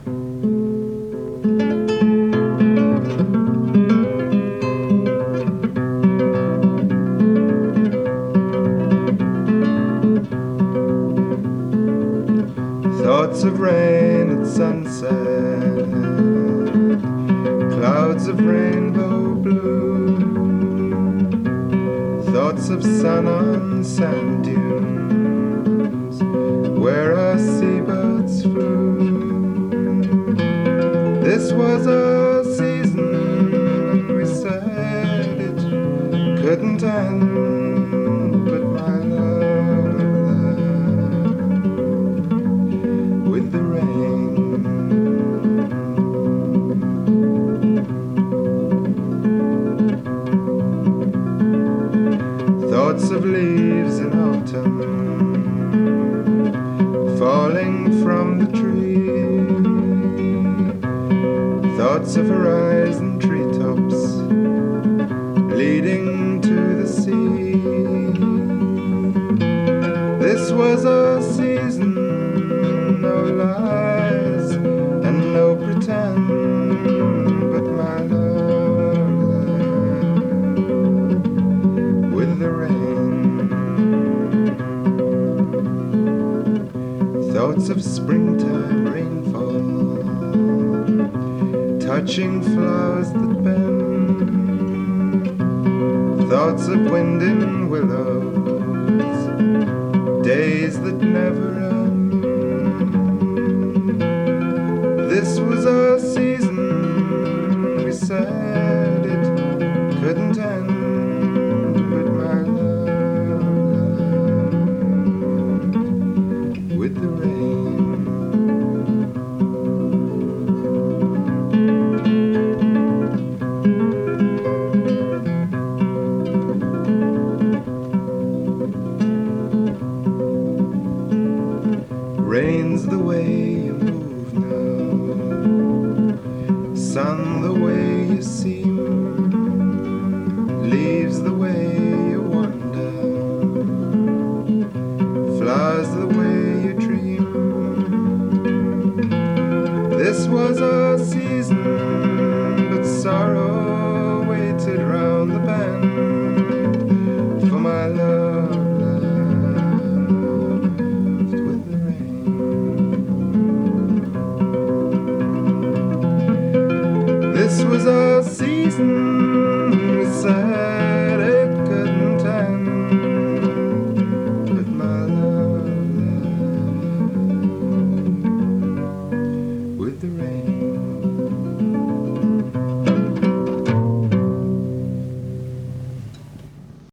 Thoughts of rain at sunset, clouds of rainbow blue, thoughts of sun on sand dunes where our seabirds flew. This was a season, and we said it couldn't end, but my love with the rain. Thoughts of leaves in autumn falling from the tree, thoughts of horizon treetops leading to the sea. This was a season, no lies and no pretend, but my love with the rain. Thoughts of springtime rainfall touching flowers that bend, thoughts of wind in willows, days that never end. This was a season, we said it couldn't end, but my love with the rain. Rain's the way you move now, sun the way you seem, leaves the way you wander, flowers the way you dream. This was a season, but sorrow waited round the bend for my love. This was a season, we said